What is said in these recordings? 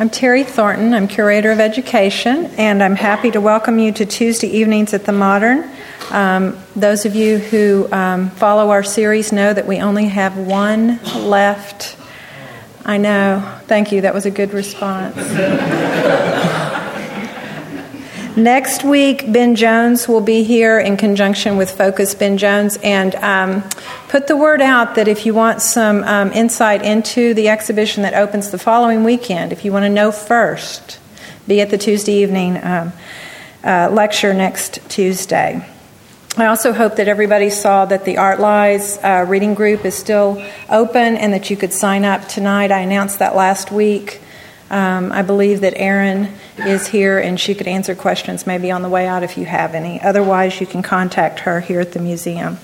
I'm Terry Thornton. I'm Curator of Education, and I'm happy to welcome you to Tuesday evenings at the Modern. Those of you who follow our series know that we only have one left. I know. Thank you. That was a good response. Next week, Ben Jones will be here in conjunction with Focus Ben Jones, and put the word out that if you want some insight into the exhibition that opens the following weekend, if you want to know first, be at the Tuesday evening lecture next Tuesday. I also hope that everybody saw that the Art Lies reading group is still open and that you could sign up tonight. I announced that last week. I believe that Erin is here and she could answer questions maybe on the way out if you have any. Otherwise, you can contact her here at the museum.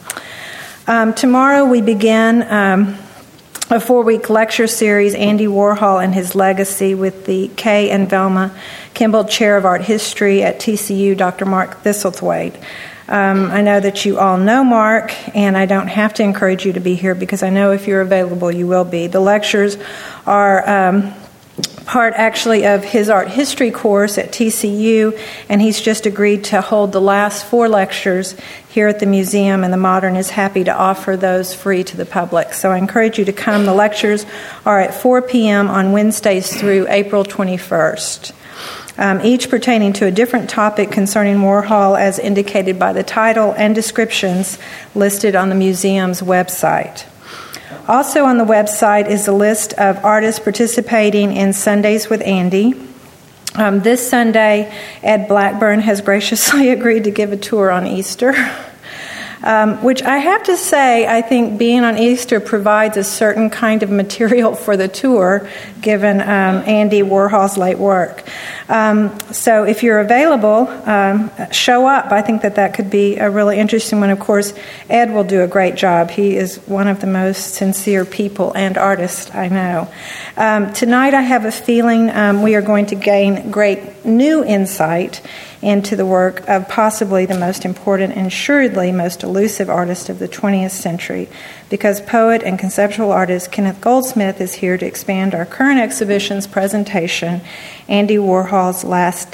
Tomorrow we begin a 4-week lecture series, Andy Warhol and His Legacy, with the Kay and Velma Kimball Chair of Art History at TCU, Dr. Mark Thistlethwaite. I know that you all know Mark, and I don't have to encourage you to be here because I know if you're available, you will be. The lectures are part actually of his art history course at TCU, and he's just agreed to hold the last 4 lectures here at the museum, and the Modern is happy to offer those free to the public. So I encourage you to come. The lectures are at 4 p.m. on Wednesdays through April 21st. Each pertaining to a different topic concerning Warhol as indicated by the title and descriptions listed on the museum's website. Also on the website is a list of artists participating in Sundays with Andy. This Sunday, Ed Blackburn has graciously agreed to give a tour on Easter, which I have to say, I think being on Easter provides a certain kind of material for the tour, given Andy Warhol's late work. So if you're available, show up. I think that could be a really interesting one. Of course, Ed will do a great job. He is one of the most sincere people and artists I know. Tonight I have a feeling we are going to gain great new insight into the work of possibly the most important and assuredly most elusive artist of the 20th century, because poet and conceptual artist Kenneth Goldsmith is here to expand our current exhibition's presentation, Andy Warhol, the Last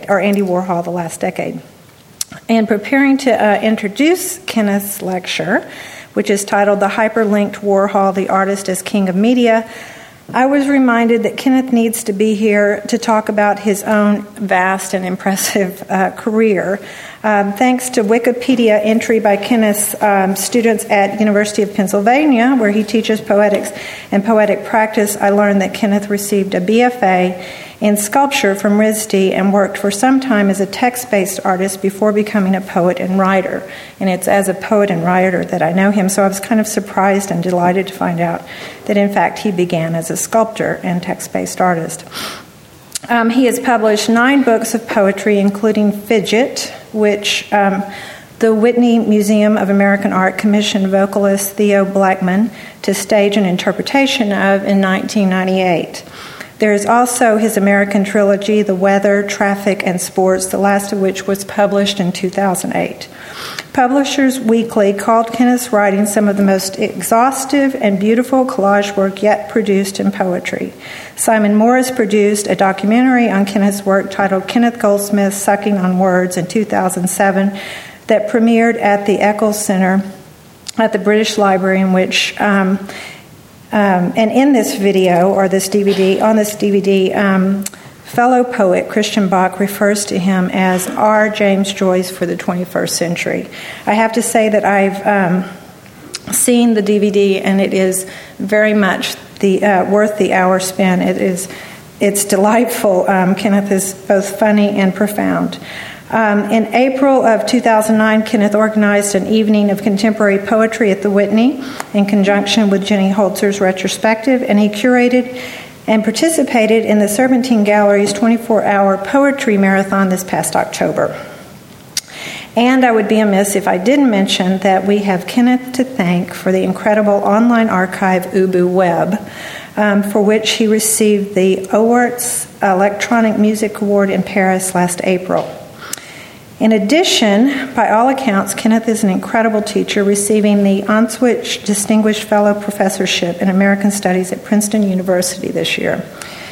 Decade. And preparing to introduce Kenneth's lecture, which is titled The Hyperlinked Warhol, the Artist as King of Media, I was reminded that Kenneth needs to be here to talk about his own vast and impressive career. Thanks to Wikipedia entry by Kenneth's students at University of Pennsylvania, where he teaches poetics and poetic practice, I learned that Kenneth received a BFA in sculpture from RISD and worked for some time as a text-based artist before becoming a poet and writer. And it's as a poet and writer that I know him, so I was kind of surprised and delighted to find out that, in fact, he began as a sculptor and text-based artist. He has published 9 books of poetry, including Fidget, which the Whitney Museum of American Art commissioned vocalist Theo Blackman to stage an interpretation of in 1998. There is also his American trilogy, The Weather, Traffic, and Sports, the last of which was published in 2008. Publishers Weekly called Kenneth's writing some of the most exhaustive and beautiful collage work yet produced in poetry. Simon Morris produced a documentary on Kenneth's work titled Kenneth Goldsmith, Sucking on Words in 2007 that premiered at the Eccles Center at the British Library, in which and in this video, or this DVD, fellow poet Christian Bach refers to him as R. James Joyce for the 21st century. I have to say that I've seen the DVD, and it is very much worth the hour spent. It's delightful. Kenneth is both funny and profound. In April of 2009, Kenneth organized an evening of contemporary poetry at the Whitney in conjunction with Jenny Holzer's retrospective, and he curated and participated in the Serpentine Gallery's 24-hour poetry marathon this past October. And I would be amiss if I didn't mention that we have Kenneth to thank for the incredible online archive Ubu Web, for which he received the Awards Electronic Music Award in Paris last April. In addition, by all accounts, Kenneth is an incredible teacher, receiving the Answich Distinguished Fellow Professorship in American Studies at Princeton University this year.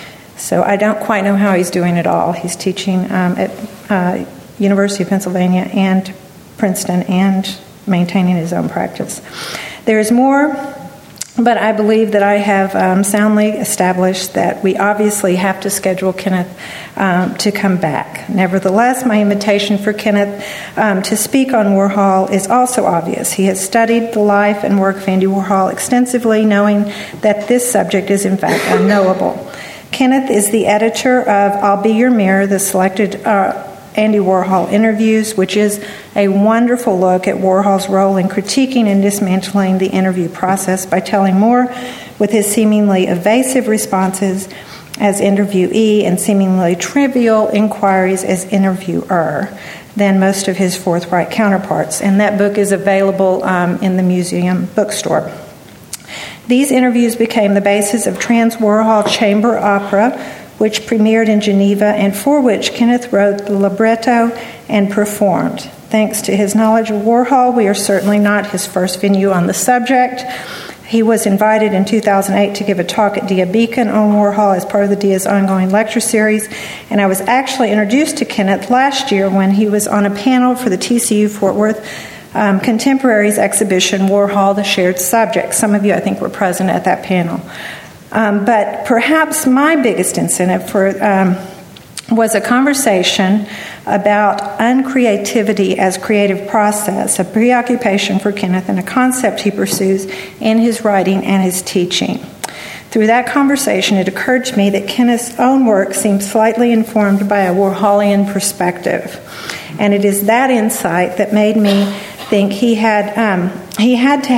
So I don't quite know how he's doing it all. He's teaching at University of Pennsylvania and Princeton and maintaining his own practice. There is more, but I believe that I have soundly established that we obviously have to schedule Kenneth to come back. Nevertheless, my invitation for Kenneth to speak on Warhol is also obvious. He has studied the life and work of Andy Warhol extensively, knowing that this subject is in fact unknowable. Kenneth is the editor of I'll Be Your Mirror, the selected Andy Warhol interviews, which is a wonderful look at Warhol's role in critiquing and dismantling the interview process by telling more with his seemingly evasive responses as interviewee and seemingly trivial inquiries as interviewer than most of his forthright counterparts. And that book is available in the museum bookstore. These interviews became the basis of Trans Warhol Chamber Opera, which premiered in Geneva and for which Kenneth wrote the libretto and performed. Thanks to his knowledge of Warhol, we are certainly not his first venue on the subject. He was invited in 2008 to give a talk at Dia Beacon on Warhol as part of the Dia's ongoing lecture series, and I was actually introduced to Kenneth last year when he was on a panel for the TCU Fort Worth Contemporaries exhibition, Warhol, the Shared Subject. Some of you, I think, were present at that panel. But perhaps my biggest incentive was a conversation about uncreativity as creative process, a preoccupation for Kenneth and a concept he pursues in his writing and his teaching. Through that conversation, it occurred to me that Kenneth's own work seemed slightly informed by a Warholian perspective. And it is that insight that made me think he had to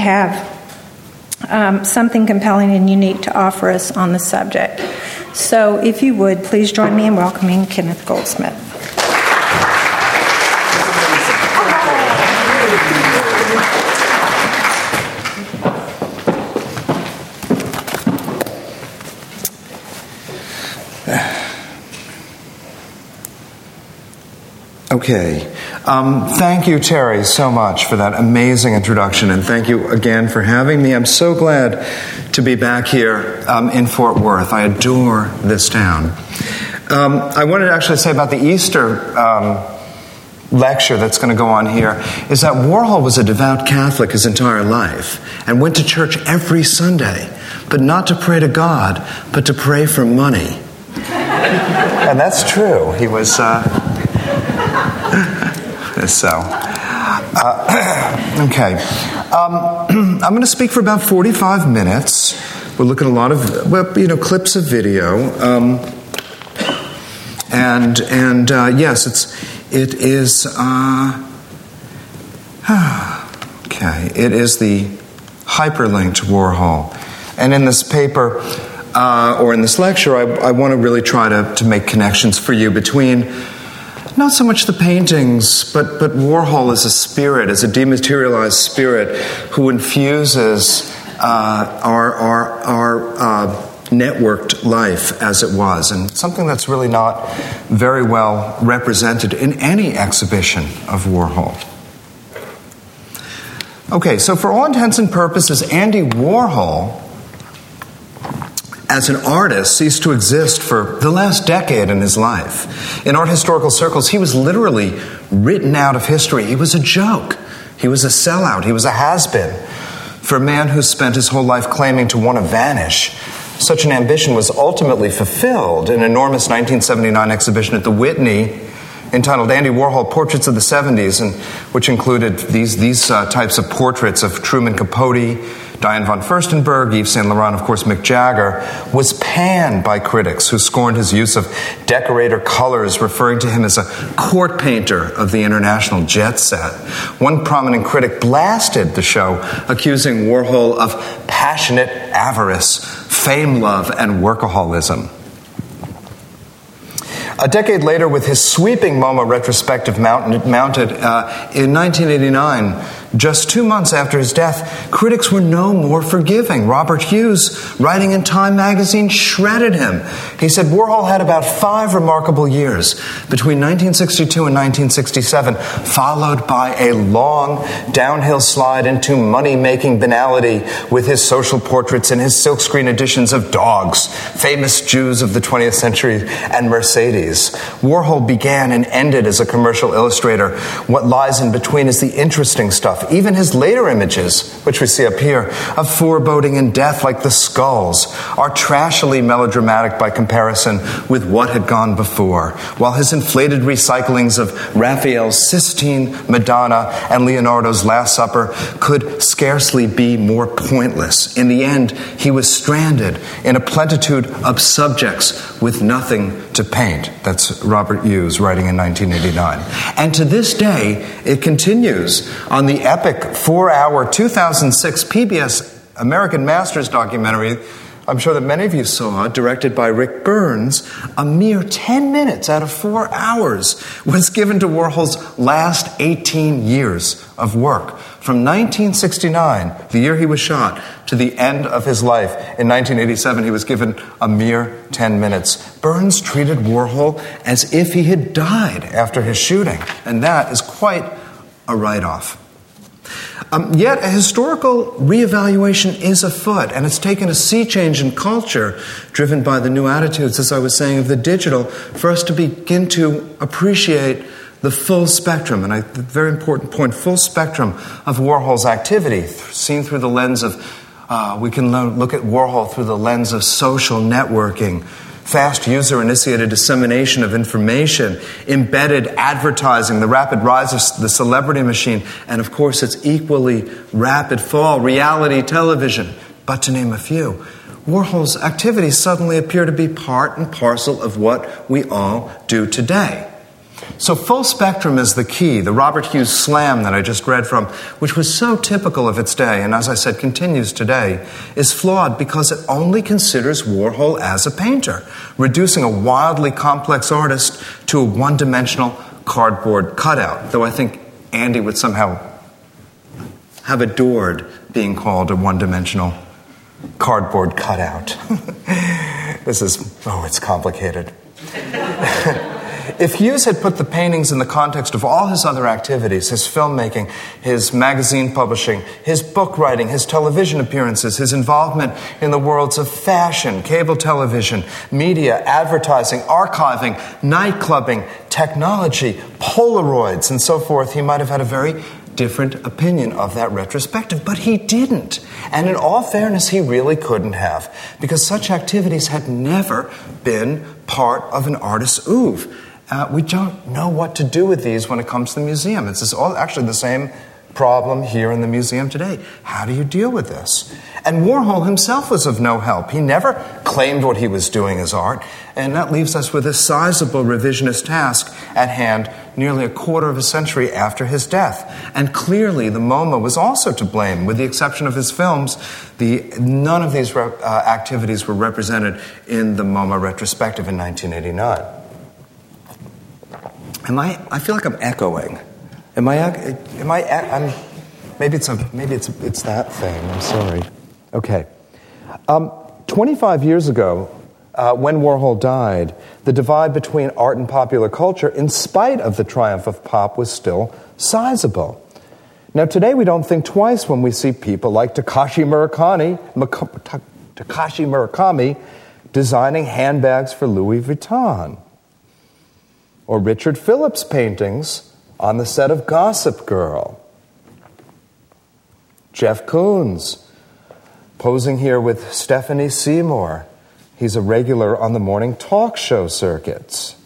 have something compelling and unique to offer us on the subject. So if you would, please join me in welcoming Kenneth Goldsmith. Okay. Thank you, Terry, so much for that amazing introduction, and thank you again for having me. I'm so glad to be back here in Fort Worth. I adore this town. I wanted to actually say about the Easter lecture that's going to go on here is that Warhol was a devout Catholic his entire life and went to church every Sunday, but not to pray to God, but to pray for money. And that's true. He was... Okay. I'm going to speak for about 45 minutes. We'll look at a lot of, clips of video. Yes, it is. Okay, it is the hyperlinked Warhol, and in this paper or in this lecture, I want to really try to make connections for you between. Not so much the paintings, but Warhol as a spirit, as a dematerialized spirit who infuses our networked life as it was, and something that's really not very well represented in any exhibition of Warhol. Okay, so for all intents and purposes, Andy Warhol, as an artist, ceased to exist for the last decade in his life. In art historical circles, he was literally written out of history. He was a joke. He was a sellout. He was a has-been. For a man who spent his whole life claiming to want to vanish, such an ambition was ultimately fulfilled in an enormous 1979 exhibition at the Whitney entitled Andy Warhol Portraits of the 70s, and which included these types of portraits of Truman Capote, Diane von Furstenberg, Yves Saint Laurent, of course Mick Jagger, was panned by critics who scorned his use of decorator colors, referring to him as a court painter of the international jet set. One prominent critic blasted the show, accusing Warhol of passionate avarice, fame love, and workaholism. A decade later, with his sweeping MoMA retrospective mounted in 1989, Just 2 months after his death, critics were no more forgiving. Robert Hughes, writing in Time magazine, shredded him. He said Warhol had about 5 remarkable years between 1962 and 1967, followed by a long downhill slide into money-making banality with his social portraits and his silkscreen editions of dogs, famous Jews of the 20th century, and Mercedes. Warhol began and ended as a commercial illustrator. What lies in between is the interesting stuff. Even his later images, which we see up here, of foreboding and death like the skulls, are trashily melodramatic by comparison with what had gone before, while his inflated recyclings of Raphael's Sistine Madonna and Leonardo's Last Supper could scarcely be more pointless. In the end, he was stranded in a plenitude of subjects with nothing to paint. That's Robert Hughes writing in 1989. And to this day, it continues on the epic 4-hour 2006 PBS American Masters documentary, I'm sure that many of you saw, directed by Rick Burns. A mere 10 minutes out of 4 hours was given to Warhol's last 18 years of work. From 1969, the year he was shot, to the end of his life. In 1987, he was given a mere 10 minutes. Burns treated Warhol as if he had died after his shooting, and that is quite a write-off. Yet a historical reevaluation is afoot, and it's taken a sea change in culture, driven by the new attitudes, as I was saying, of the digital, for us to begin to appreciate the full spectrum, and the very important point, full spectrum of Warhol's activity, seen through the lens of, we can look at Warhol through the lens of social networking, fast user-initiated dissemination of information, embedded advertising, the rapid rise of the celebrity machine, and of course its equally rapid fall, reality television, but to name a few. Warhol's activities suddenly appear to be part and parcel of what we all do today. So full spectrum is the key. The Robert Hughes slam that I just read from, which was so typical of its day, and as I said, continues today, is flawed because it only considers Warhol as a painter, reducing a wildly complex artist to a one-dimensional cardboard cutout, though I think Andy would somehow have adored being called a one-dimensional cardboard cutout. It's complicated. If Hughes had put the paintings in the context of all his other activities, his filmmaking, his magazine publishing, his book writing, his television appearances, his involvement in the worlds of fashion, cable television, media, advertising, archiving, nightclubbing, technology, Polaroids, and so forth, he might have had a very different opinion of that retrospective, but he didn't. And in all fairness, he really couldn't have, because such activities had never been part of an artist's oeuvre. We don't know what to do with these when it comes to the museum. It's all actually the same problem here in the museum today. How do you deal with this? And Warhol himself was of no help. He never claimed what he was doing as art, and that leaves us with a sizable revisionist task at hand nearly a quarter of a century after his death. And clearly the MoMA was also to blame. With the exception of his films, none of these activities were represented in the MoMA retrospective in 1989. I feel like I'm echoing. Maybe it's that thing. I'm sorry. Okay. 25 years ago, when Warhol died, the divide between art and popular culture, in spite of the triumph of pop, was still sizable. Now, today we don't think twice when we see people like Takashi Murakami designing handbags for Louis Vuitton, or Richard Phillips paintings on the set of Gossip Girl. Jeff Koons posing here with Stephanie Seymour. He's a regular on the morning talk show circuits.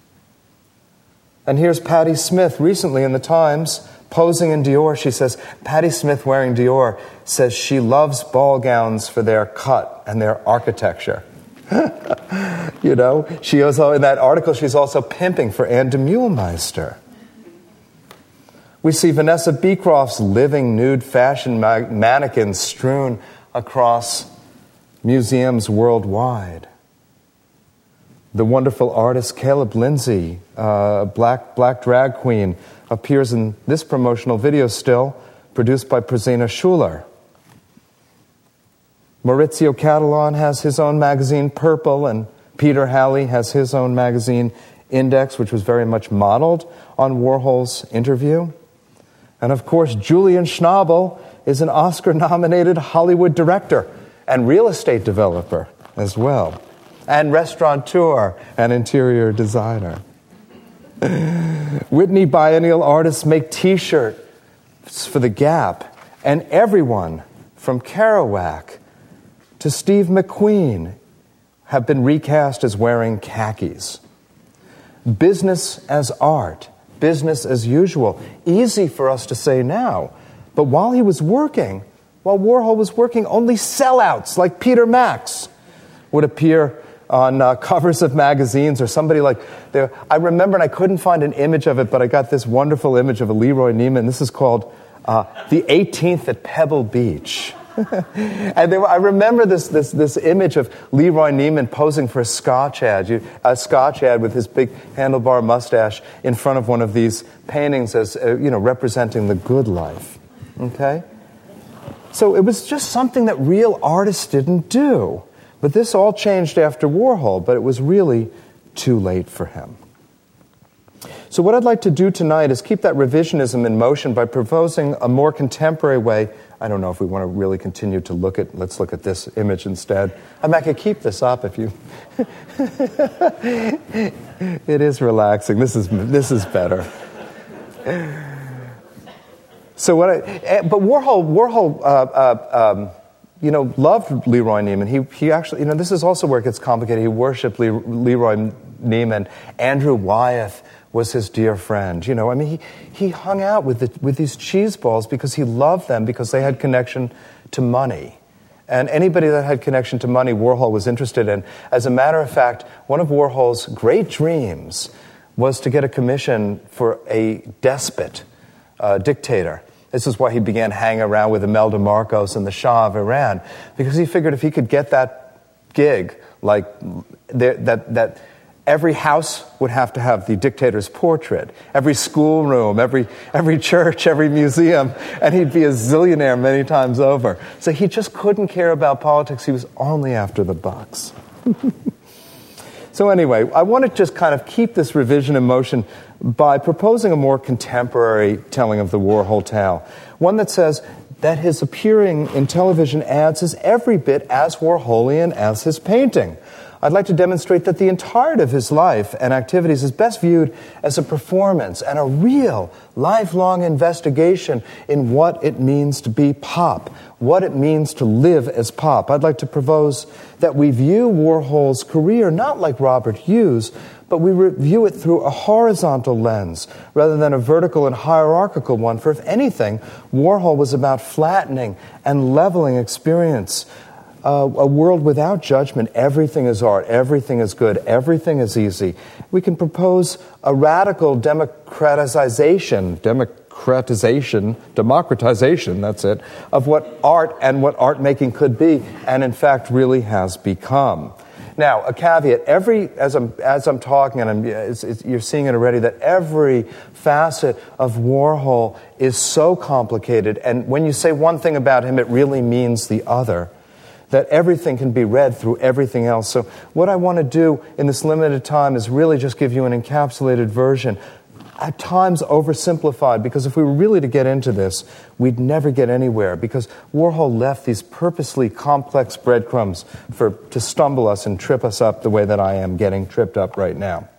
And here's Patti Smith recently in the Times posing in Dior. She says, Patti Smith wearing Dior says she loves ball gowns for their cut and their architecture. You know, she also, in that article, she's also pimping for Ann Demeulemeister. We see Vanessa Beecroft's living nude fashion mannequins strewn across museums worldwide. The wonderful artist Caleb Lindsay, black drag queen, appears in this promotional video still, produced by Prasina Schuler. Maurizio Cattelan has his own magazine, Purple, and Peter Halley has his own magazine, Index, which was very much modeled on Warhol's interview. And of course, Julian Schnabel is an Oscar-nominated Hollywood director and real estate developer as well, and restaurateur and interior designer. Whitney Biennial artists make T-shirts for The Gap, and everyone from Kerouac to Steve McQueen have been recast as wearing khakis. Business as art, business as usual. Easy for us to say now, but while Warhol was working, only sellouts like Peter Max would appear on covers of magazines, or somebody like there. I remember, and I couldn't find an image of it, but I got this wonderful image of a Leroy Neiman. This is called The 18th at Pebble Beach. And I remember this image of Leroy Neiman posing for a Scotch ad with his big handlebar mustache in front of one of these paintings as representing the good life. Okay, so it was just something that real artists didn't do. But this all changed after Warhol, but it was really too late for him. So what I'd like to do tonight is keep that revisionism in motion by proposing a more contemporary way. I don't know if we want to really continue to let's look at this image instead. I could keep this up if you... It is relaxing. This is better. So but Warhol loved Leroy Neiman. He actually, this is also where it gets complicated. He worshipped Leroy Neiman. Andrew Wyeth was his dear friend. He hung out with these cheese balls because he loved them, because they had connection to money. And anybody that had connection to money, Warhol was interested in. As a matter of fact, one of Warhol's great dreams was to get a commission for a despot, dictator. This is why he began hanging around with Imelda Marcos and the Shah of Iran, because he figured if he could get that gig, like that every house would have to have the dictator's portrait, every schoolroom, every church, every museum, and he'd be a zillionaire many times over. So he just couldn't care about politics. He was only after the bucks. So anyway, I want to just kind of keep this revision in motion by proposing a more contemporary telling of the Warhol tale. One that says that his appearing in television ads is every bit as Warholian as his painting. I'd like to demonstrate that the entirety of his life and activities is best viewed as a performance and a real, lifelong investigation in what it means to be pop, what it means to live as pop. I'd like to propose that we view Warhol's career not like Robert Hughes, but we view it through a horizontal lens rather than a vertical and hierarchical one. For if anything, Warhol was about flattening and leveling experience. A world without judgment. Everything is art, everything is good, everything is easy. We can propose a radical democratization, that's it, of what art and what art making could be, and in fact really has become. Now, a caveat, as I'm talking, and you're seeing it already, that every facet of Warhol is so complicated, and when you say one thing about him, it really means the other, that everything can be read through everything else. So what I want to do in this limited time is really just give you an encapsulated version, at times oversimplified, because if we were really to get into this, we'd never get anywhere, because Warhol left these purposely complex breadcrumbs to stumble us and trip us up the way that I am getting tripped up right now.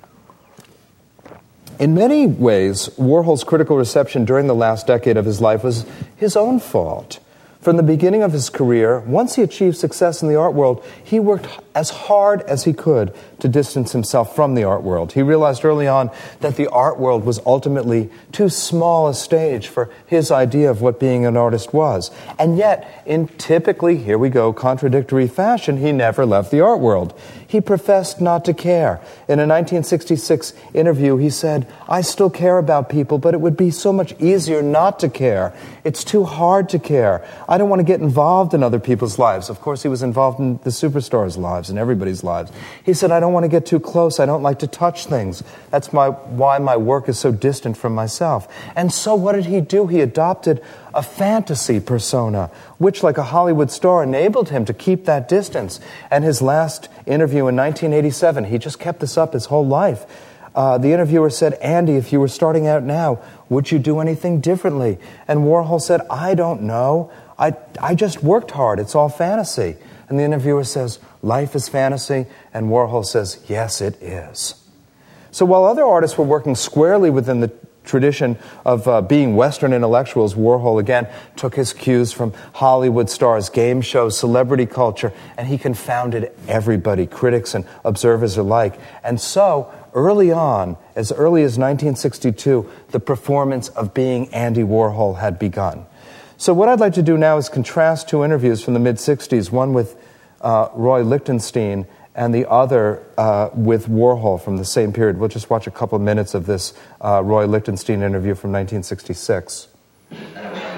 In many ways, Warhol's critical reception during the last decade of his life was his own fault. From the beginning of his career, once he achieved success in the art world, he worked as hard as he could to distance himself from the art world. He realized early on that the art world was ultimately too small a stage for his idea of what being an artist was. And yet, in typically, here we go, contradictory fashion, he never left the art world. He professed not to care. In a 1966 interview, he said, "I still care about people, but it would be so much easier not to care. It's too hard to care. I don't want to get involved in other people's lives." Of course, he was involved in the superstars' lives. lives and everybody's lives. He said, I don't want to get too close. I don't like to touch things. That's why my work is so distant from myself. And so what did he do? He adopted a fantasy persona, which, like a Hollywood star, enabled him to keep that distance. And his last interview in 1987, he just kept this up his whole life. The interviewer said, Andy, if you were starting out now, would you do anything differently? And Warhol said, I don't know. I just worked hard. It's all fantasy. And the interviewer says, life is fantasy. And Warhol says, yes, it is. So while other artists were working squarely within the tradition of being Western intellectuals, Warhol again took his cues from Hollywood stars, game shows, celebrity culture, and he confounded everybody, critics and observers alike. And so, early on, as early as 1962, the performance of being Andy Warhol had begun. So what I'd like to do now is contrast two interviews from the mid-60s, one with Roy Lichtenstein and the other with Warhol from the same period. We'll just watch a couple minutes of this Roy Lichtenstein interview from 1966. I think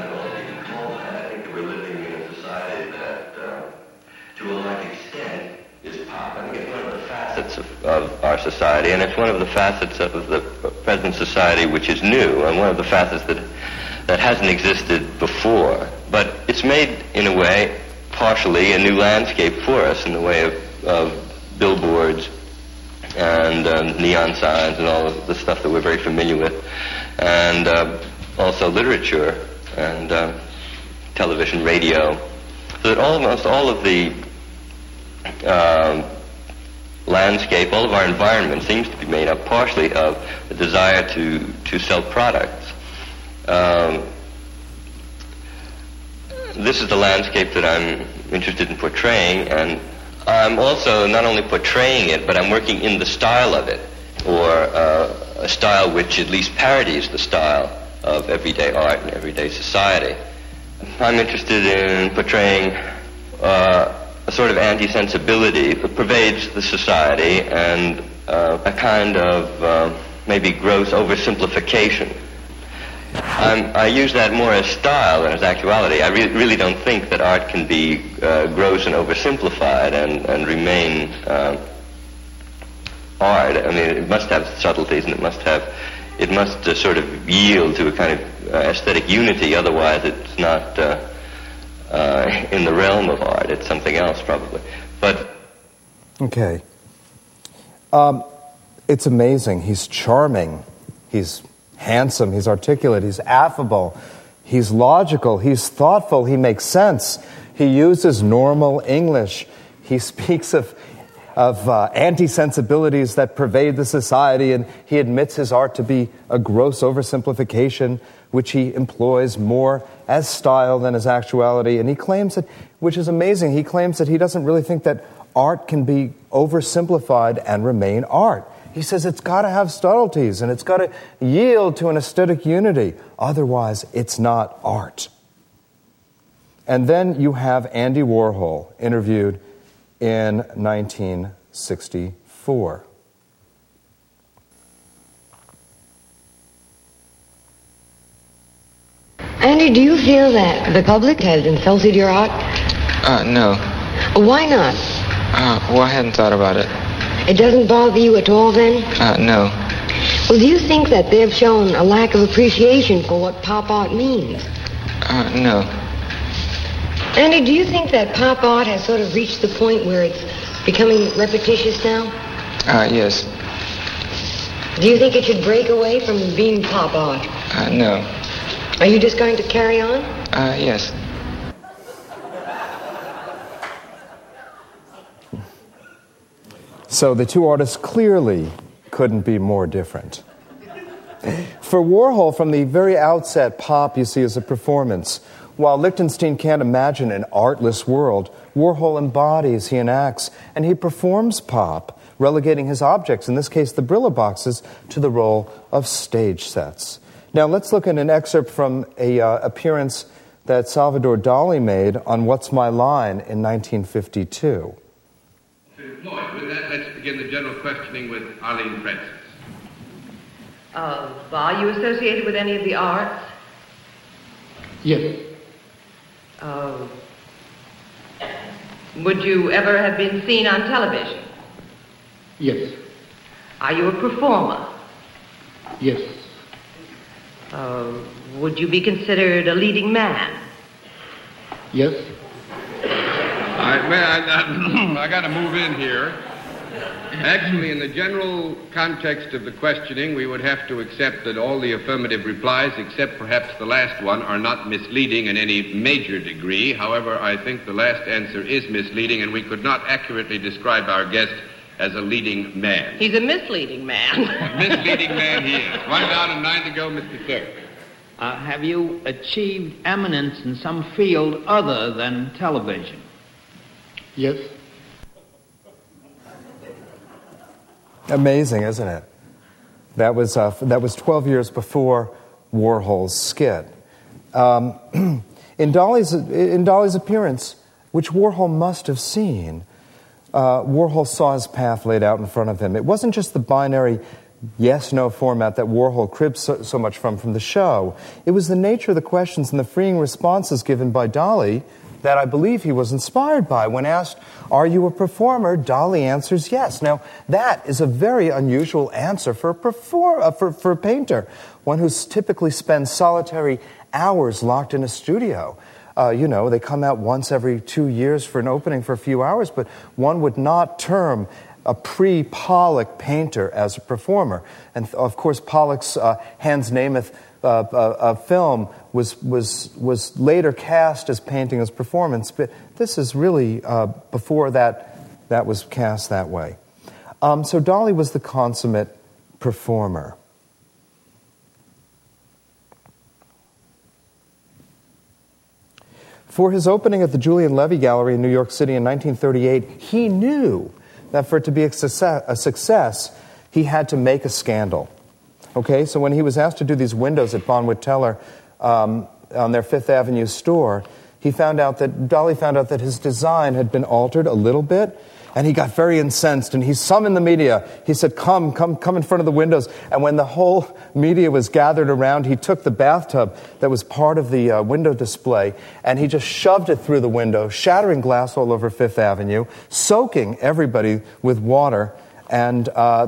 we're living in a society that, to a large extent, is pop. I think it's one of the facets of our society, and it's one of the facets of the present society which is new, and one of the facets that hasn't existed before. But it's made, in a way, partially a new landscape for us in the way of billboards and neon signs and all of the stuff that we're very familiar with, and also literature and television, radio, so that almost all of the landscape, all of our environment seems to be made up partially of the desire to sell products. This is the landscape that I'm interested in portraying, and I'm also not only portraying it, but I'm working in the style of it, or a style which at least parodies the style of everyday art and everyday society. I'm interested in portraying a sort of anti-sensibility that pervades the society, and a kind of maybe gross oversimplification. I use that more as style than as actuality. I really don't think that art can be gross and oversimplified and remain art. I mean, it must have subtleties, and it must sort of yield to a kind of aesthetic unity. Otherwise, it's not in the realm of art. It's something else, probably. But okay, it's amazing. He's charming. He's handsome, he's articulate, he's affable, he's logical, he's thoughtful, he makes sense, he uses normal English, he speaks of anti-sensibilities that pervade the society, and he admits his art to be a gross oversimplification, which he employs more as style than as actuality. And he claims that, which is amazing, he claims that he doesn't really think that art can be oversimplified and remain art. He says it's got to have subtleties and it's got to yield to an aesthetic unity. Otherwise, it's not art. And then you have Andy Warhol interviewed in 1964. Andy, do you feel that the public has insulted your art? No. Why not? Well, I hadn't thought about it. It doesn't bother you at all, then? No. Well, do you think that they've shown a lack of appreciation for what pop art means? No. Andy, do you think that pop art has sort of reached the point where it's becoming repetitious now? Yes. Do you think it should break away from being pop art? No. Are you just going to carry on? Yes. So the two artists clearly couldn't be more different. For Warhol, from the very outset, pop, you see, is a performance. While Lichtenstein can't imagine an artless world, Warhol embodies, he enacts, and he performs pop, relegating his objects, in this case the Brillo boxes, to the role of stage sets. Now let's look at an excerpt from an appearance that Salvador Dali made on What's My Line in 1952. Floyd, with that, let's begin the general questioning with Arlene Francis. Are you associated with any of the arts? Would you ever have been seen on television? Yes. Are you a performer? Yes. Would you be considered a leading man? Yes. I got to move in here. Actually, in the general context of the questioning, we would have to accept that all the affirmative replies, except perhaps the last one, are not misleading in any major degree. However, I think the last answer is misleading, and we could not accurately describe our guest as a leading man. He's a misleading man. A misleading man he is. 1 down and 9 to go, Mr. Sir. Have you achieved eminence in some field other than television? Yes. Amazing, isn't it? That was 12 years before Warhol's skit. In Dolly's appearance, which Warhol must have seen, Warhol saw his path laid out in front of him. It wasn't just the binary yes-no format that Warhol cribbed so much from the show. It was the nature of the questions and the freeing responses given by Dolly that I believe he was inspired by. When asked, "Are you a performer?" Dolly answers yes. Now, that is a very unusual answer for a painter, one who typically spends solitary hours locked in a studio. They come out once every 2 years for an opening for a few hours, but one would not term a pre-Pollock painter as a performer. And of course, Pollock's Hans Nemeth film was later cast as painting as performance, but this is really before that was cast that way. So Dolly was the consummate performer. For his opening at the Julian Levy Gallery in New York City in 1938, he knew that for it to be a success, he had to make a scandal. Okay, so when he was asked to do these windows at Bonwit Teller on their Fifth Avenue store, Dolly found out that his design had been altered a little bit, and he got very incensed, and he summoned the media. He said, come in front of the windows. And when the whole media was gathered around, he took the bathtub that was part of the window display, and he just shoved it through the window, shattering glass all over Fifth Avenue, soaking everybody with water, and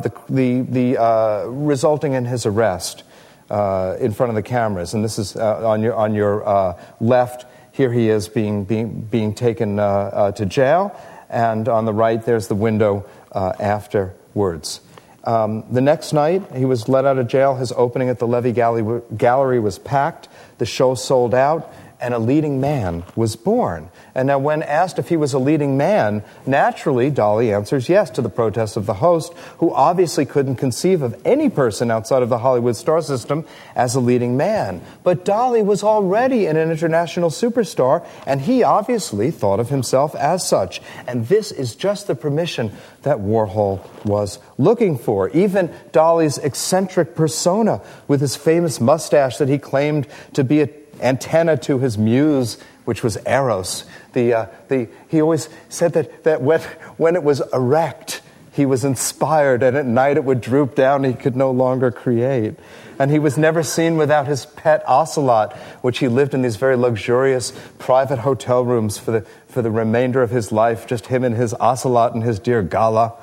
resulting in his arrest in front of the cameras. And this is on your left. Here he is being taken to jail. And on the right, there's the window afterwards. The next night, he was let out of jail. His opening at the Levy Gallery was packed. The show sold out, and a leading man was born. And now when asked if he was a leading man, naturally, Dolly answers yes to the protest of the host, who obviously couldn't conceive of any person outside of the Hollywood star system as a leading man. But Dolly was already an international superstar, and he obviously thought of himself as such. And this is just the permission that Warhol was looking for. Even Dolly's eccentric persona, with his famous mustache that he claimed to be an antenna to his muse, which was Eros. He always said that when it was erect, he was inspired, and at night it would droop down, he could no longer create. And he was never seen without his pet ocelot, which he lived in these very luxurious private hotel rooms for the remainder of his life, just him and his ocelot and his dear Gala.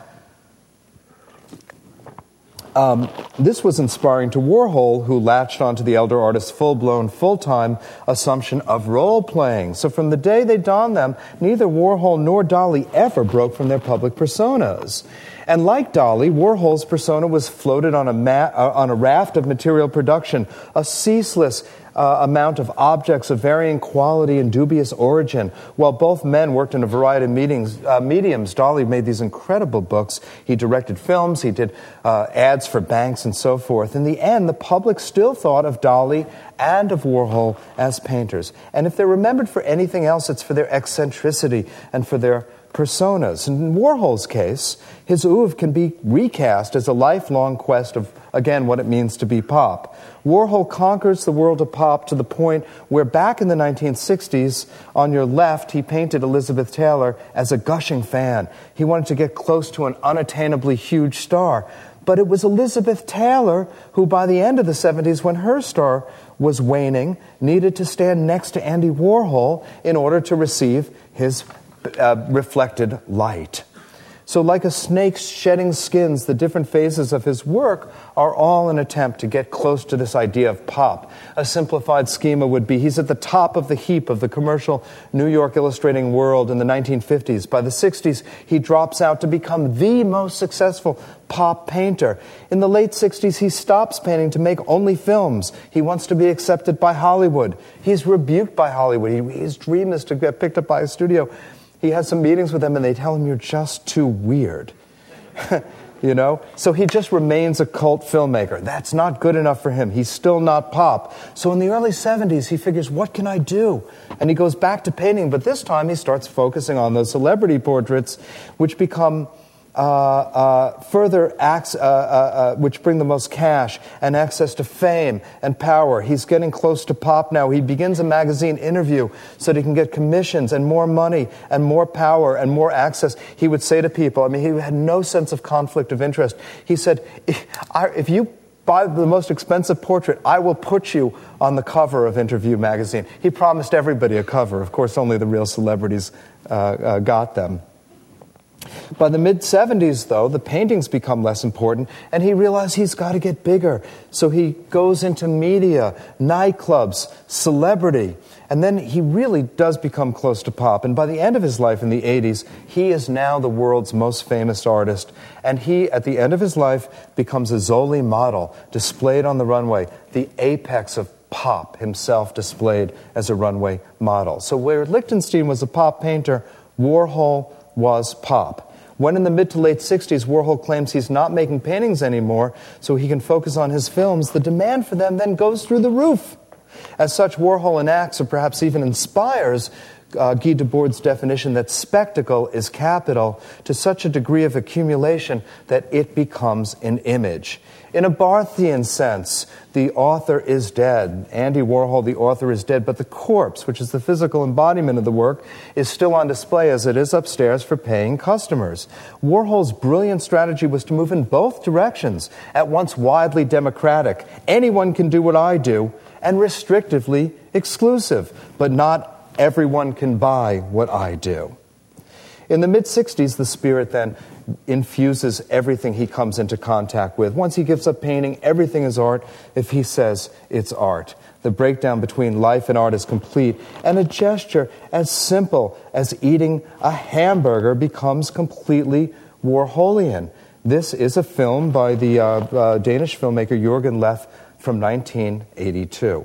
This was inspiring to Warhol, who latched onto the elder artist's full-blown, full-time assumption of role-playing. So from the day they donned them, neither Warhol nor Dolly ever broke from their public personas. And like Dolly, Warhol's persona was floated on a raft of material production, a ceaseless amount of objects of varying quality and dubious origin. While both men worked in a variety of mediums, Dolly made these incredible books. He directed films, he did ads for banks and so forth. In the end, the public still thought of Dolly and of Warhol as painters. And if they're remembered for anything else, it's for their eccentricity and for their personas. In Warhol's case, his oeuvre can be recast as a lifelong quest of, again, what it means to be pop. Warhol conquers the world of pop to the point where back in the 1960s, on your left, he painted Elizabeth Taylor as a gushing fan. He wanted to get close to an unattainably huge star. But it was Elizabeth Taylor who, by the end of the 70s, when her star was waning, needed to stand next to Andy Warhol in order to receive his reflected light. So like a snake shedding skins, the different phases of his work are all an attempt to get close to this idea of pop. A simplified schema would be he's at the top of the heap of the commercial New York illustrating world in the 1950s. By the 60s, he drops out to become the most successful pop painter. In the late 60s, he stops painting to make only films. He wants to be accepted by Hollywood. He's rebuked by Hollywood. His dream is to get picked up by a studio. He has some meetings with them, and they tell him, you're just too weird. You know? So he just remains a cult filmmaker. That's not good enough for him. He's still not pop. So in the early 70s, he figures, what can I do? And he goes back to painting, but this time he starts focusing on those celebrity portraits, which become which bring the most cash and access to fame and power. He's getting close to pop now. He begins a magazine interview so that he can get commissions and more money and more power and more access. He would say to people, he had no sense of conflict of interest. He said, if you buy the most expensive portrait, I will put you on the cover of Interview magazine. He promised everybody a cover. Of course, only the real celebrities got them. By the mid-70s, though, the paintings become less important, and he realizes he's got to get bigger. So he goes into media, nightclubs, celebrity, and then he really does become close to pop. And by the end of his life in the 80s, he is now the world's most famous artist. And he, at the end of his life, becomes a Zoli model, displayed on the runway, the apex of pop, himself displayed as a runway model. So where Lichtenstein was a pop painter, Warhol was pop. When in the mid to late 60s, Warhol claims he's not making paintings anymore so he can focus on his films, the demand for them then goes through the roof. As such, Warhol enacts or perhaps even inspires Guy Debord's definition that spectacle is capital to such a degree of accumulation that it becomes an image. In a Barthian sense, the author is dead. Andy Warhol, the author, is dead, but the corpse, which is the physical embodiment of the work, is still on display as it is upstairs for paying customers. Warhol's brilliant strategy was to move in both directions, at once widely democratic, anyone can do what I do, and restrictively exclusive, but not everyone can buy what I do. In the mid-60s, the spirit then infuses everything he comes into contact with. Once he gives up painting, everything is art if he says it's art. The breakdown between life and art is complete, and a gesture as simple as eating a hamburger becomes completely Warholian. This is a film by the Danish filmmaker Jürgen Leff from 1982.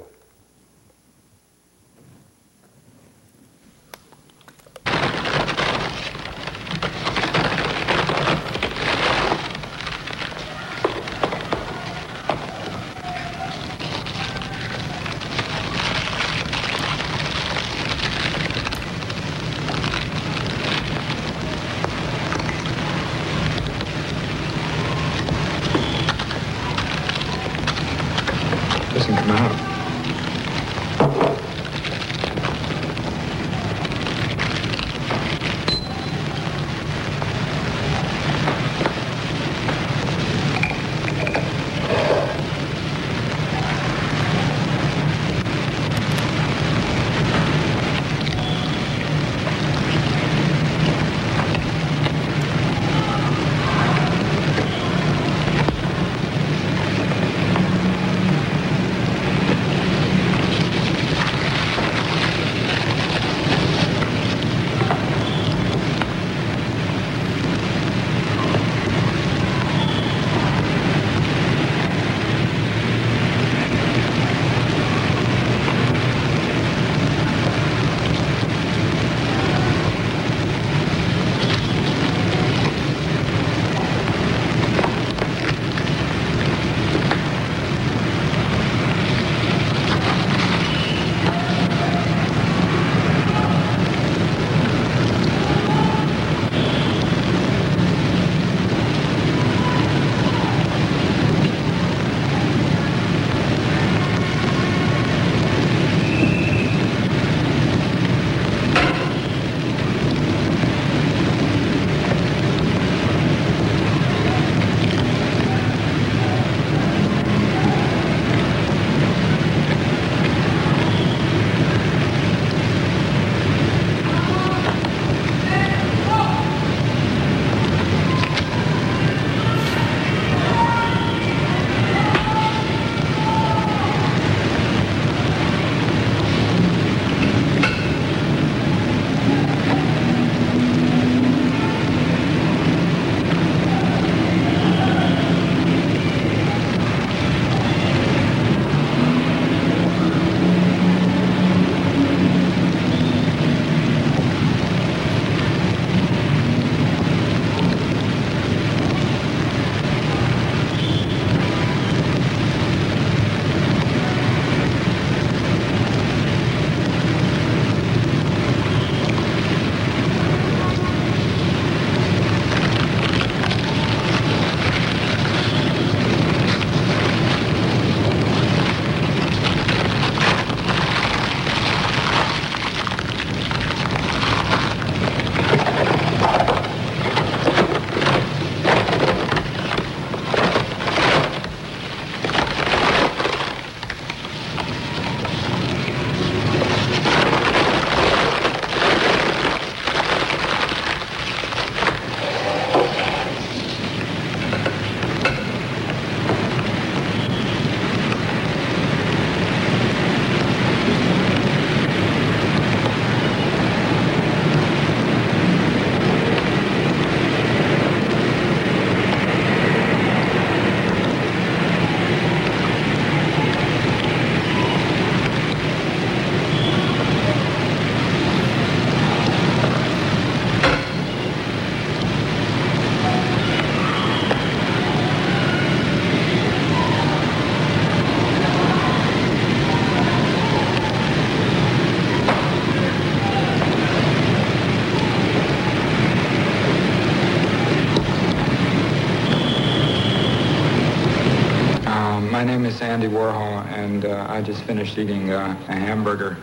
Doesn't come out. name is Andy Warhol, and I just finished eating a hamburger.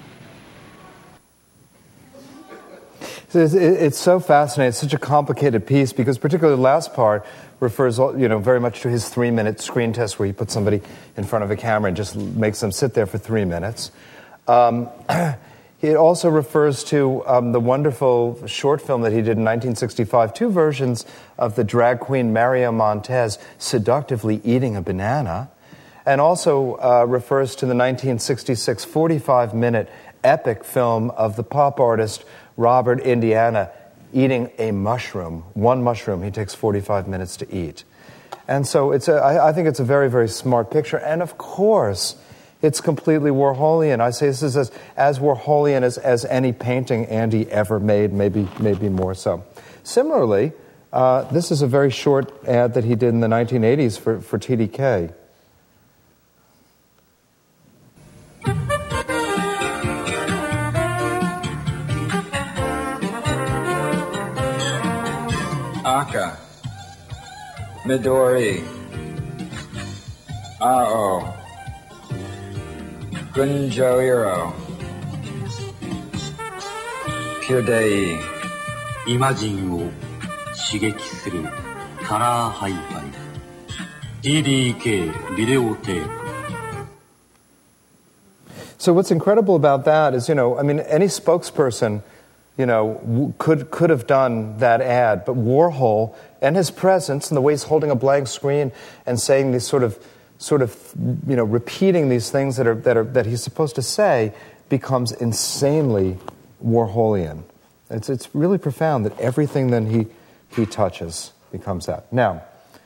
It's so fascinating. It's such a complicated piece because particularly the last part refers, very much to his 3-minute screen test where he puts somebody in front of a camera and just makes them sit there for 3 minutes. It also refers to the wonderful short film that he did in 1965, 2 versions of the drag queen Maria Montez seductively eating a banana, and also refers to the 1966 45-minute epic film of the pop artist Robert Indiana eating a mushroom. One mushroom he takes 45 minutes to eat. And so I think it's a very, very smart picture. And of course, it's completely Warholian. I say this is as Warholian as any painting Andy ever made, maybe more so. Similarly, this is a very short ad that he did in the 1980s for TDK. Aka, Midori, Ao, Gunjoiro, Kyodei, イマジンを刺激するカラーハイファイ TDK ビデオテープ So what's incredible about that is, any spokesperson, could have done that ad, but Warhol and his presence and the way he's holding a blank screen and saying these sort of repeating these things that he's supposed to say becomes insanely Warholian. It's really profound that everything then he touches becomes that. Now,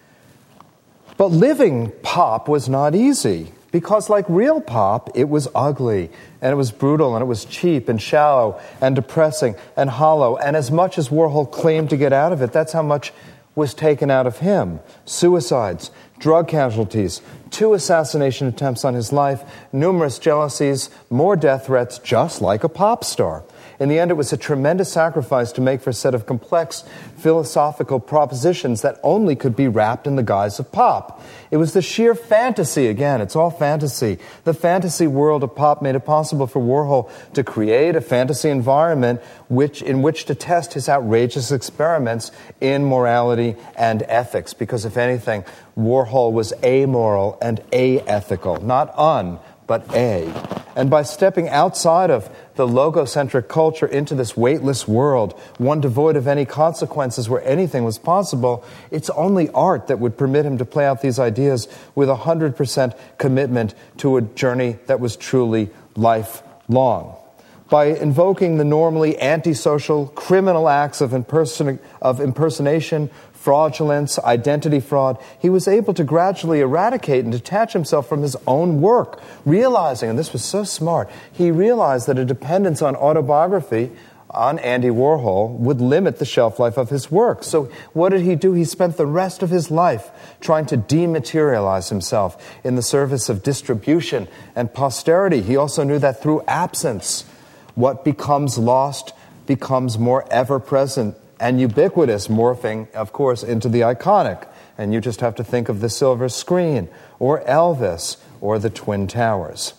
but living pop was not easy. Because like real pop, it was ugly, and it was brutal, and it was cheap, and shallow, and depressing, and hollow. And as much as Warhol claimed to get out of it, that's how much was taken out of him. Suicides, drug casualties, 2 assassination attempts on his life, numerous jealousies, more death threats, just like a pop star. In the end, it was a tremendous sacrifice to make for a set of complex philosophical propositions that only could be wrapped in the guise of pop. It was the sheer fantasy, again, it's all fantasy. The fantasy world of pop made it possible for Warhol to create a fantasy environment in which to test his outrageous experiments in morality and ethics. Because if anything, Warhol was amoral and aethical, not but a. And by stepping outside of the logocentric culture into this weightless world, one devoid of any consequences where anything was possible, it's only art that would permit him to play out these ideas with 100% commitment to a journey that was truly lifelong. By invoking the normally antisocial, criminal acts of impersonation, fraudulence, identity fraud, he was able to gradually eradicate and detach himself from his own work, realizing, and this was so smart, he realized that a dependence on autobiography on Andy Warhol would limit the shelf life of his work. So what did he do? He spent the rest of his life trying to dematerialize himself in the service of distribution and posterity. He also knew that through absence, what becomes lost becomes more ever-present and ubiquitous, morphing, of course, into the iconic. And you just have to think of the silver screen, or Elvis, or the Twin Towers.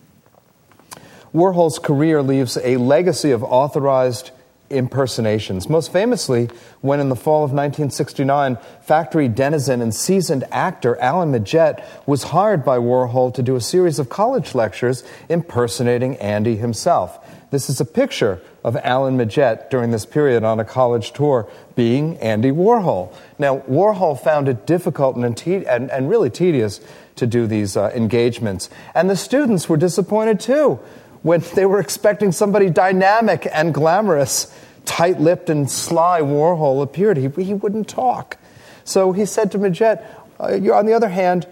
Warhol's career leaves a legacy of authorized impersonations, most famously when in the fall of 1969, factory denizen and seasoned actor Alan Midgett was hired by Warhol to do a series of college lectures impersonating Andy himself. This is a picture of Alan Midgett during this period on a college tour being Andy Warhol. Now, Warhol found it difficult and really tedious to do these engagements. And the students were disappointed too when they were expecting somebody dynamic and glamorous. Tight-lipped and sly Warhol appeared. He wouldn't talk. So he said to Midgett, on the other hand,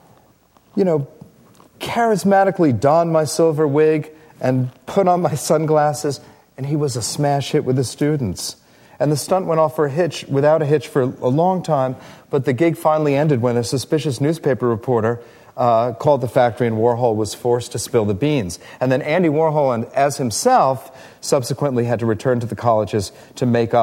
charismatically don my silver wig and put on my sunglasses, and he was a smash hit with the students. And the stunt went off without a hitch for a long time, but the gig finally ended when a suspicious newspaper reporter called the factory, and Warhol was forced to spill the beans. And then Andy Warhol, as himself, subsequently had to return to the colleges to make up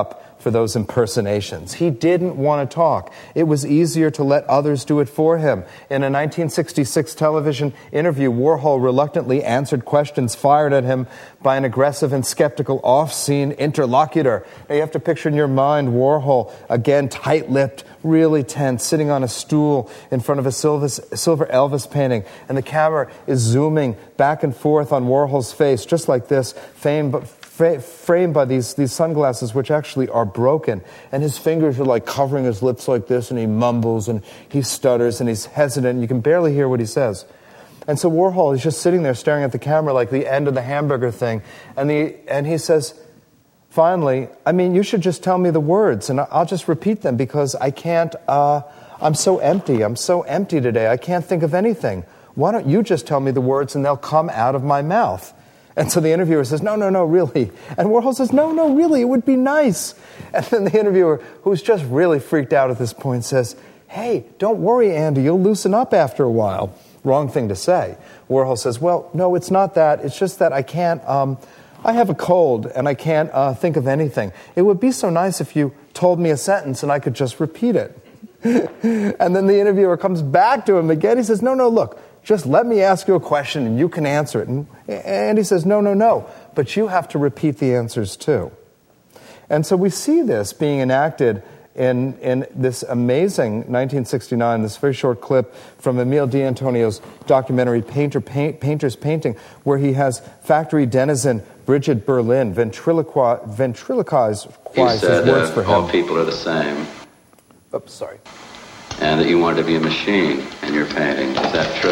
for those impersonations. He didn't want to talk. It was easier to let others do it for him. In a 1966 television interview, Warhol reluctantly answered questions fired at him by an aggressive and skeptical off-scene interlocutor. Now you have to picture in your mind Warhol, again tight-lipped, really tense, sitting on a stool in front of a silver Elvis painting, and the camera is zooming back and forth on Warhol's face, just like this, framed by these sunglasses, which actually are broken. And his fingers are like covering his lips like this, and he mumbles, and he stutters, and he's hesitant, and you can barely hear what he says. And so Warhol is just sitting there staring at the camera like the end of the hamburger thing, and he says, finally, you should just tell me the words, and I'll just repeat them, because I can't, I'm so empty today, I can't think of anything. Why don't you just tell me the words, and they'll come out of my mouth? And so the interviewer says, no, really. And Warhol says, no, really, it would be nice. And then the interviewer, who's just really freaked out at this point, says, hey, don't worry, Andy, you'll loosen up after a while. Wrong thing to say. Warhol says, well, no, it's not that. It's just that I can't, I have a cold, and I can't think of anything. It would be so nice if you told me a sentence and I could just repeat it. And then the interviewer comes back to him again. He says, no, look, just let me ask you a question and you can answer it. And he says, no, but you have to repeat the answers too. And so we see this being enacted in this amazing 1969, this very short clip from Emile D'Antonio's documentary Painter's Painting, where he has factory denizen Bridget Berlin ventriloquize his words for him. All people are the same. Oops, sorry. And that you wanted to be a machine in your painting. Is that true?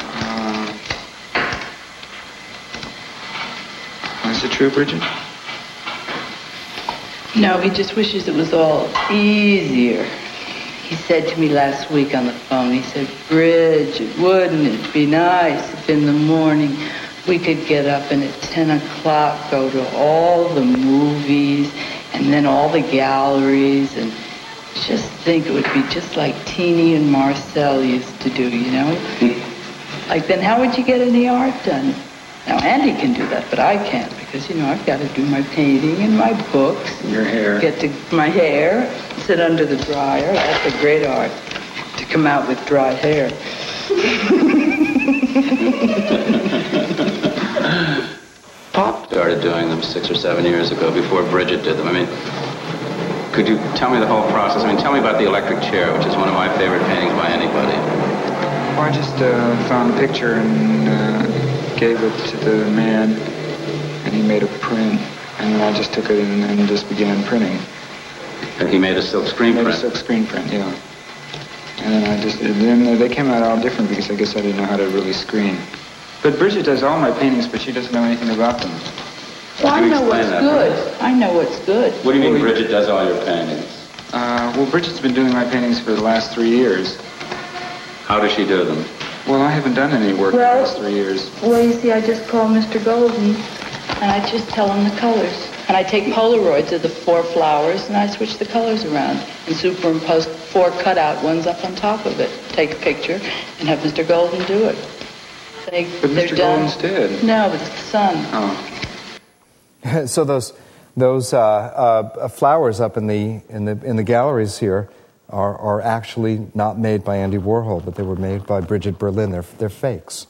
Is it true, Bridget? No, he just wishes it was all easier. He said to me last week on the phone, he said, Bridget, wouldn't it be nice if in the morning we could get up and at 10 o'clock go to all the movies and then all the galleries and just think it would be just like Teeny and Marcel used to do, you know? Like, then how would you get any art done? Now, Andy can do that, but I can't because, I've got to do my painting and my books. Your hair. Get to my hair, sit under the dryer. That's a great art, to come out with dry hair. Pop started doing them 6 or 7 years ago before Bridget did them. Could you tell me the whole process? Tell me about the electric chair, which is one of my favorite paintings by anybody. Well, I just found a picture and gave it to the man, and he made a print, and then I just took it and just began printing. And he made a silk screen print? Made a silk screen print, yeah. And then they came out all different because I guess I didn't know how to really screen. But Bridget does all my paintings, but she doesn't know anything about them. Well, I know what's good. I know what's good. What do you mean Bridget does all your paintings? Well, Bridget's been doing my paintings for the last 3 years. How does she do them? Well, I haven't done any work for the last 3 years. Well, you see, I just call Mr. Golden, and I just tell him the colors. And I take Polaroids of the 4 flowers, and I switch the colors around and superimpose 4 cutout ones up on top of it. Take a picture and have Mr. Golden do it. But Mr. Golden's dead. No, but it's the son. Oh. So those flowers up in the galleries here are actually not made by Andy Warhol, but they were made by Bridget Berlin. They're fakes.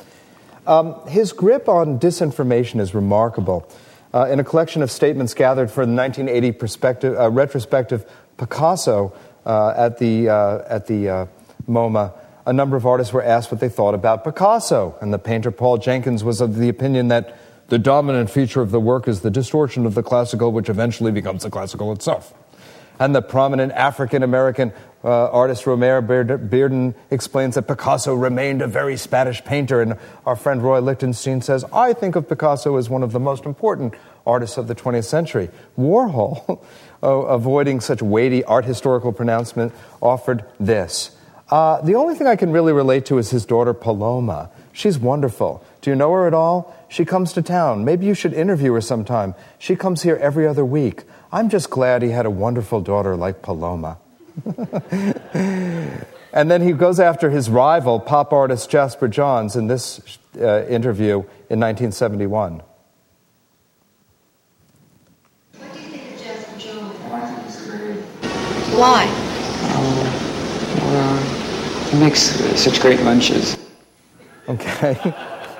His grip on disinformation is remarkable. In a collection of statements gathered for the 1980 retrospective Picasso at the MoMA, a number of artists were asked what they thought about Picasso, and the painter Paul Jenkins was of the opinion that the dominant feature of the work is the distortion of the classical, which eventually becomes the classical itself. And the prominent African-American artist Romare Bearden explains that Picasso remained a very Spanish painter. And our friend Roy Lichtenstein says, I think of Picasso as one of the most important artists of the 20th century. Warhol, avoiding such weighty art historical pronouncement, offered this. The only thing I can really relate to is his daughter Paloma. She's wonderful. Do you know her at all? She comes to town. Maybe you should interview her sometime. She comes here every other week. I'm just glad he had a wonderful daughter like Paloma. And then he goes after his rival, pop artist Jasper Johns, in this interview in 1971. What do you think of Jasper Johns? Why? He makes such great lunches. Okay.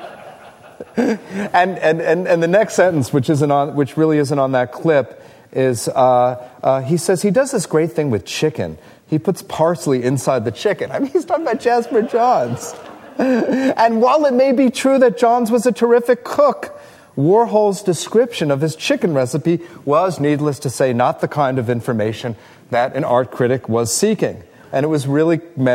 and the next sentence, which really isn't on that clip, is he says he does this great thing with chicken. He puts parsley inside the chicken. I mean, he's talking about Jasper Johns. And while it may be true that Johns was a terrific cook, Warhol's description of his chicken recipe was, needless to say, not the kind of information that an art critic was seeking. And it was really meant